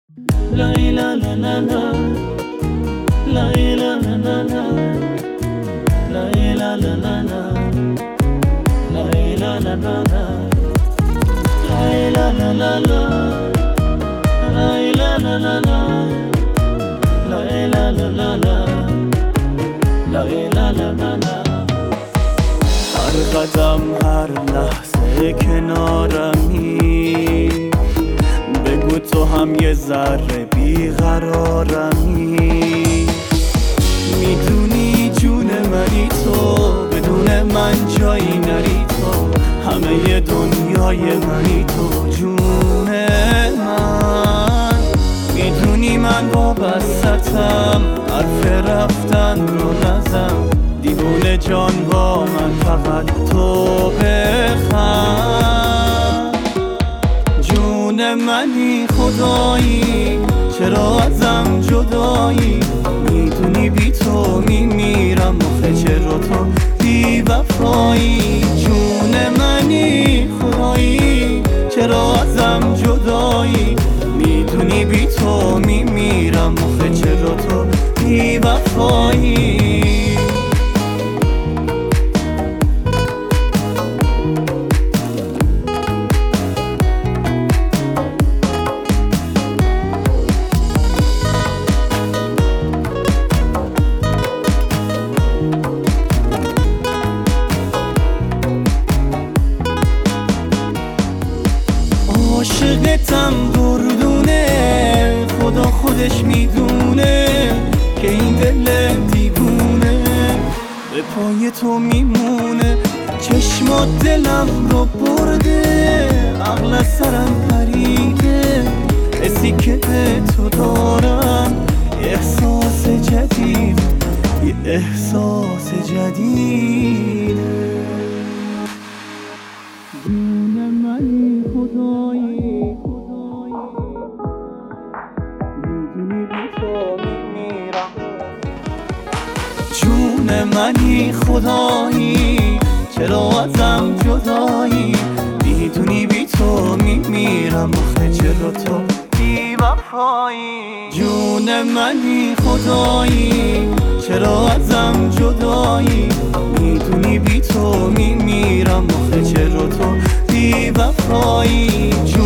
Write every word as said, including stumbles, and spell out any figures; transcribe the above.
La la la la la, la la la la la, la la la la la, la la la la la, la la la la la, la la la la la, la la la la la, la la la la la. هر قدم هر لحظه کنارمی، بگو تو هم یه ذره بیقرارمی. میدونی جون منی تو، بدون من جایی نری تو، همه ی دنیای منی تو جون من. میدونی من وابستم، حرف رفتن رو نزن، دیوونه جان با من فقط تو بخند. جون منی خدایی، چرا ازم جدایی؟ میدونی بی تو میمیرم آخه چرا تو بی وفایی؟ جون منی خدایی، چرا ازم جدایی؟ میدونی بی تو میمیرم آخه چرا تو بی وفایی؟ عاشقتم دردونه، خدا خودش میدونه که این دل دیوونه به پای تو میمونه. چشمات دلم رو برده، عقل از سرم پریده، حسی که به تو دارم احساس جدید، یه احساس جدیده. جون منی خدایی، میدونی بی تو میمیرم. جون منی خدایی، چرا ازم جدایی؟ میدونی بی تو میمیرم آخه چرا تو بی وفایی؟ جون منی خدایی، چرا ازم جدایی؟ میدونی بی تو میمیرم آخه چرا تو بی وفایی؟